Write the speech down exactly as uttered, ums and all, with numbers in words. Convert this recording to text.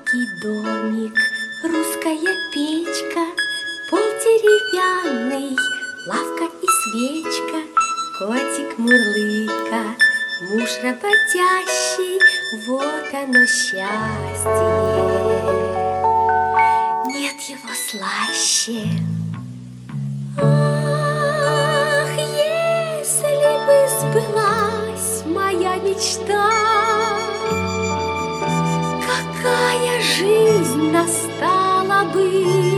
Мягкий домик, русская печка, пол деревянный, лавка и свечка, котик мурлыка, муж работящий, вот оно счастье. Нет его слаще. Ах, если бы сбылась моя мечта, какая жизнь настала бы!